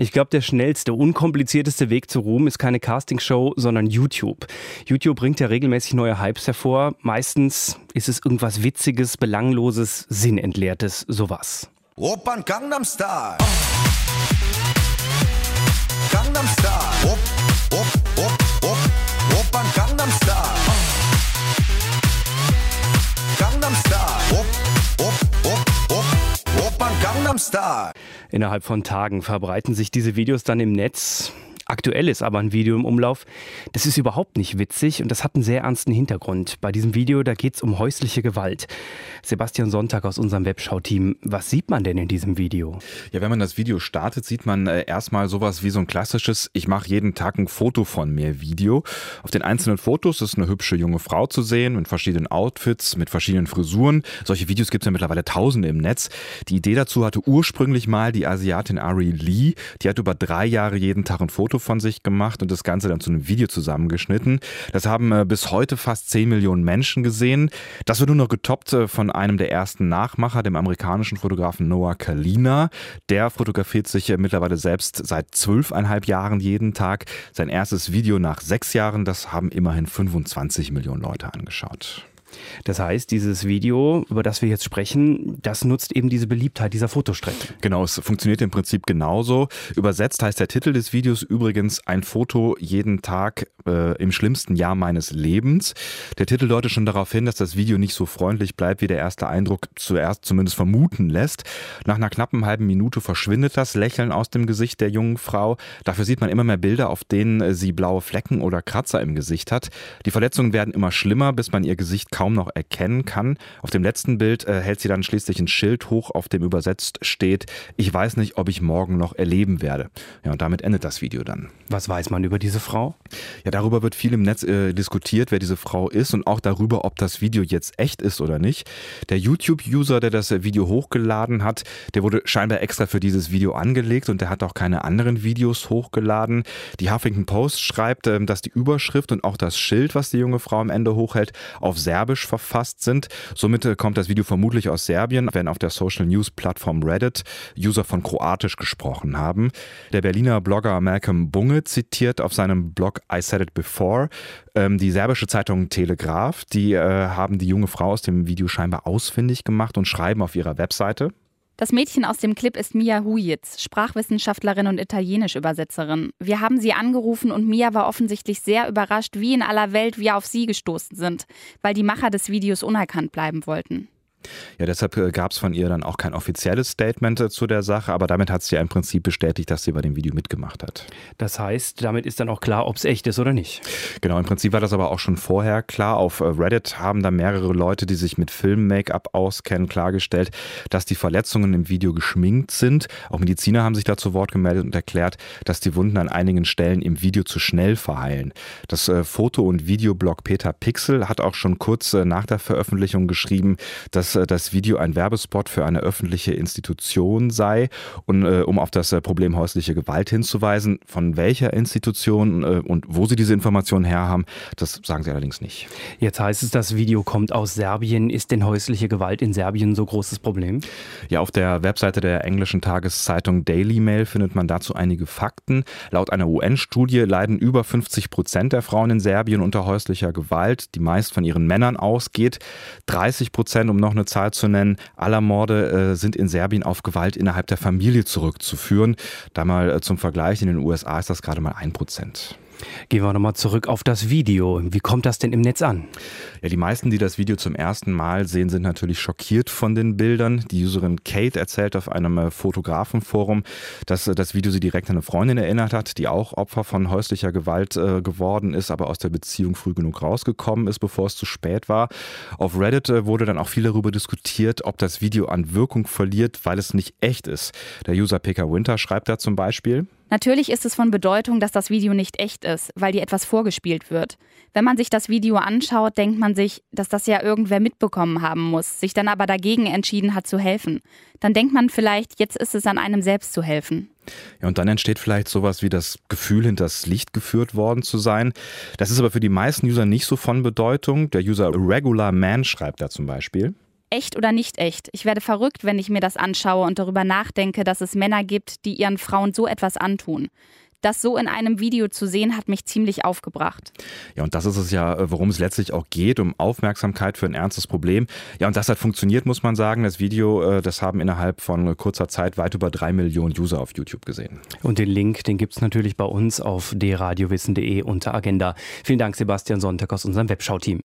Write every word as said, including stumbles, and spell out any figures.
Ich glaube, der schnellste, unkomplizierteste Weg zu Ruhm ist keine Castingshow, sondern YouTube. YouTube bringt ja regelmäßig neue Hypes hervor. Meistens ist es irgendwas Witziges, Belangloses, Sinnentleertes, sowas. Oppan Gangnam Style. Gangnam Style. Op, op, op, op. Oppan Gangnam Style. Gangnam Style. Op, op, op, op. Oppan Gangnam Style. Innerhalb von Tagen verbreiten sich diese Videos dann im Netz. Aktuell ist aber ein Video im Umlauf, das ist überhaupt nicht witzig und das hat einen sehr ernsten Hintergrund. Bei diesem Video, da geht es um häusliche Gewalt. Sebastian Sonntag aus unserem Webschau-Team, was sieht man denn in diesem Video? Ja, wenn man das Video startet, sieht man äh, erstmal sowas wie so ein klassisches "Ich mache jeden Tag ein Foto von mir" Video. Auf den einzelnen Fotos ist eine hübsche junge Frau zu sehen, mit verschiedenen Outfits, mit verschiedenen Frisuren. Solche Videos gibt es ja mittlerweile tausende im Netz. Die Idee dazu hatte ursprünglich mal die Asiatin Ari Lee. Die hat über drei Jahre jeden Tag ein Foto von sich gemacht und das Ganze dann zu einem Video zusammengeschnitten. Das haben äh, bis heute fast zehn Millionen Menschen gesehen. Das wird nur noch getoppt äh, von einem der ersten Nachmacher, dem amerikanischen Fotografen Noah Kalina. Der fotografiert sich äh, mittlerweile selbst seit zwölfeinhalb Jahren jeden Tag. Sein erstes Video nach sechs Jahren, das haben immerhin fünfundzwanzig Millionen Leute angeschaut. Das heißt, dieses Video, über das wir jetzt sprechen, das nutzt eben diese Beliebtheit dieser Fotostrecke. Genau, es funktioniert im Prinzip genauso. Übersetzt heißt der Titel des Videos übrigens "Ein Foto jeden Tag äh, im schlimmsten Jahr meines Lebens". Der Titel deutet schon darauf hin, dass das Video nicht so freundlich bleibt, wie der erste Eindruck zuerst zumindest vermuten lässt. Nach einer knappen halben Minute verschwindet das Lächeln aus dem Gesicht der jungen Frau. Dafür sieht man immer mehr Bilder, auf denen sie blaue Flecken oder Kratzer im Gesicht hat. Die Verletzungen werden immer schlimmer, bis man ihr Gesicht kaum noch erkennen kann. Auf dem letzten Bild äh, hält sie dann schließlich ein Schild hoch, auf dem übersetzt steht: "Ich weiß nicht, ob ich morgen noch erleben werde." Ja, und damit endet das Video dann. Was weiß man über diese Frau? Ja, darüber wird viel im Netz äh, diskutiert, wer diese Frau ist und auch darüber, ob das Video jetzt echt ist oder nicht. Der YouTube-User, der das Video hochgeladen hat, der wurde scheinbar extra für dieses Video angelegt und der hat auch keine anderen Videos hochgeladen. Die Huffington Post schreibt, äh, dass die Überschrift und auch das Schild, was die junge Frau am Ende hochhält, auf Serbisch verfasst sind. Somit kommt das Video vermutlich aus Serbien, wenn auf der Social News Plattform Reddit User von Kroatisch gesprochen haben. Der Berliner Blogger Malcolm Bunge zitiert auf seinem Blog I Said It Before ähm, die serbische Zeitung Telegraph. Die äh, haben die junge Frau aus dem Video scheinbar ausfindig gemacht und schreiben auf ihrer Webseite: Das Mädchen aus dem Clip ist Mia Hujic, Sprachwissenschaftlerin und Italienisch-Übersetzerin. Wir haben sie angerufen und Mia war offensichtlich sehr überrascht, wie in aller Welt wir auf sie gestoßen sind, weil die Macher des Videos unerkannt bleiben wollten. Ja, deshalb gab es von ihr dann auch kein offizielles Statement zu der Sache, aber damit hat sie ja im Prinzip bestätigt, dass sie bei dem Video mitgemacht hat. Das heißt, damit ist dann auch klar, ob es echt ist oder nicht. Genau, im Prinzip war das aber auch schon vorher klar. Auf Reddit haben da mehrere Leute, die sich mit Film-Make-up auskennen, klargestellt, dass die Verletzungen im Video geschminkt sind. Auch Mediziner haben sich da zu Wort gemeldet und erklärt, dass die Wunden an einigen Stellen im Video zu schnell verheilen. Das äh, Foto- und Videoblog Peter Pixel hat auch schon kurz äh, nach der Veröffentlichung geschrieben, dass das Video ein Werbespot für eine öffentliche Institution sei. Und äh, um auf das äh, Problem häusliche Gewalt hinzuweisen, von welcher Institution äh, und wo sie diese Informationen herhaben, das sagen sie allerdings nicht. Jetzt heißt es, das Video kommt aus Serbien. Ist denn häusliche Gewalt in Serbien ein so großes Problem? Ja, auf der Webseite der englischen Tageszeitung Daily Mail findet man dazu einige Fakten. Laut einer U N-Studie leiden über fünfzig Prozent der Frauen in Serbien unter häuslicher Gewalt, die meist von ihren Männern ausgeht. dreißig Prozent, um noch eine Zahl zu nennen, aller Morde äh, sind in Serbien auf Gewalt innerhalb der Familie zurückzuführen. Da mal äh, zum Vergleich, in den U S A ist das gerade mal ein Prozent. Gehen wir nochmal zurück auf das Video. Wie kommt das denn im Netz an? Ja, die meisten, die das Video zum ersten Mal sehen, sind natürlich schockiert von den Bildern. Die Userin Kate erzählt auf einem Fotografenforum, dass das Video sie direkt an eine Freundin erinnert hat, die auch Opfer von häuslicher Gewalt äh, geworden ist, aber aus der Beziehung früh genug rausgekommen ist, bevor es zu spät war. Auf Reddit äh, wurde dann auch viel darüber diskutiert, ob das Video an Wirkung verliert, weil es nicht echt ist. Der User P K Winter schreibt da zum Beispiel: Natürlich ist es von Bedeutung, dass das Video nicht echt ist, weil dir etwas vorgespielt wird. Wenn man sich das Video anschaut, denkt man sich, dass das ja irgendwer mitbekommen haben muss, sich dann aber dagegen entschieden hat zu helfen. Dann denkt man vielleicht, jetzt ist es an einem selbst zu helfen. Ja, und dann entsteht vielleicht sowas wie das Gefühl, hinters Licht geführt worden zu sein. Das ist aber für die meisten User nicht so von Bedeutung. Der User Regular Man schreibt da zum Beispiel: Echt oder nicht echt? Ich werde verrückt, wenn ich mir das anschaue und darüber nachdenke, dass es Männer gibt, die ihren Frauen so etwas antun. Das so in einem Video zu sehen, hat mich ziemlich aufgebracht. Ja, und das ist es ja, worum es letztlich auch geht, um Aufmerksamkeit für ein ernstes Problem. Ja, und das hat funktioniert, muss man sagen. Das Video, das haben innerhalb von kurzer Zeit weit über drei Millionen User auf YouTube gesehen. Und den Link, den gibt es natürlich bei uns auf d radiowissen punkt de unter Agenda. Vielen Dank, Sebastian Sonntag aus unserem Webschau-Team.